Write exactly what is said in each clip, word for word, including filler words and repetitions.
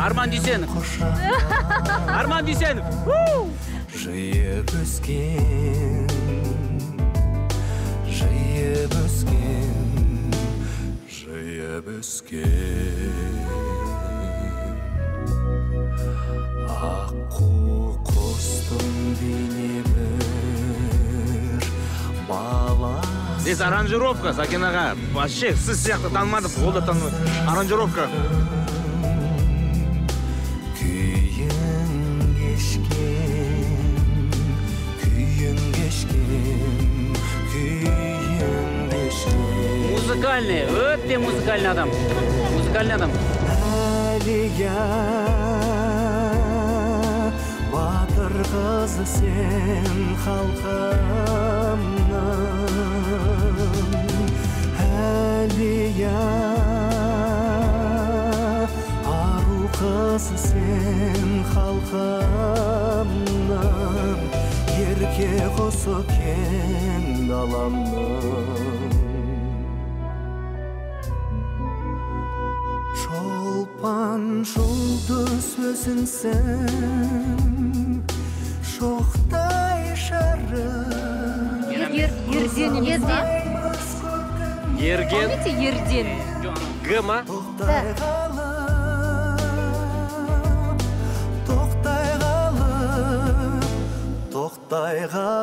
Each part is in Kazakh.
Арман Дүйсенов. Арман Дүйсенов. Жиып өскен, жиып өскен, жиып өскен. Аққу құстың бейне бір бала. Здесь аранжировка, Сакен аға. Вообще, сіз сияқты танымадық, ол да танымады. Аранжировка. Күйін кешкен, күйін кешкен, күйін кешкен. Музыкальный, өте музыкальный адам. Музыкальный адам. Әлия, батыр қызы сен халқымның. Әлия, ару қызы сен халқымның. Ерке құсы кен даламның. Шолпан жұлдыз өзіңсің, шоқтай шарып. Ерден емес па? Ерген. Помните Ерден? Г ма? Тоқтай қалып, тоқтай қалып, тоқтай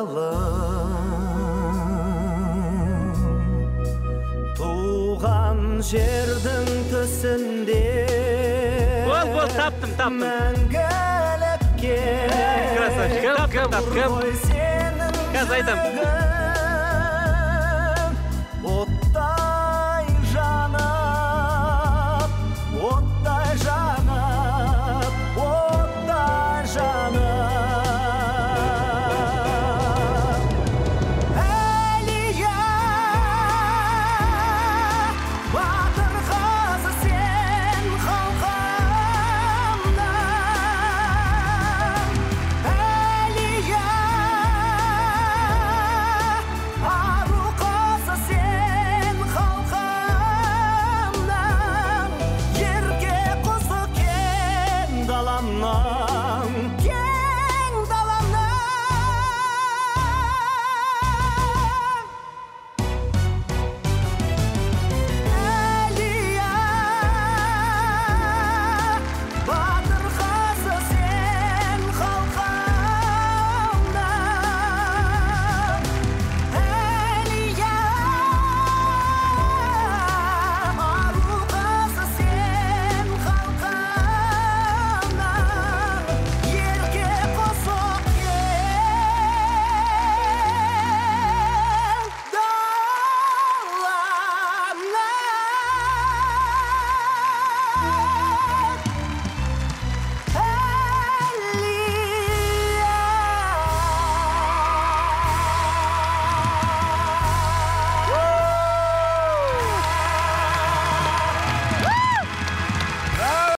қалып. Туған жердің төсінде Бол, бол, таптым, таптым. мәңгілікке Красавчик, кім, кім, кім? ой сенің Қазір айтам. жүрегің.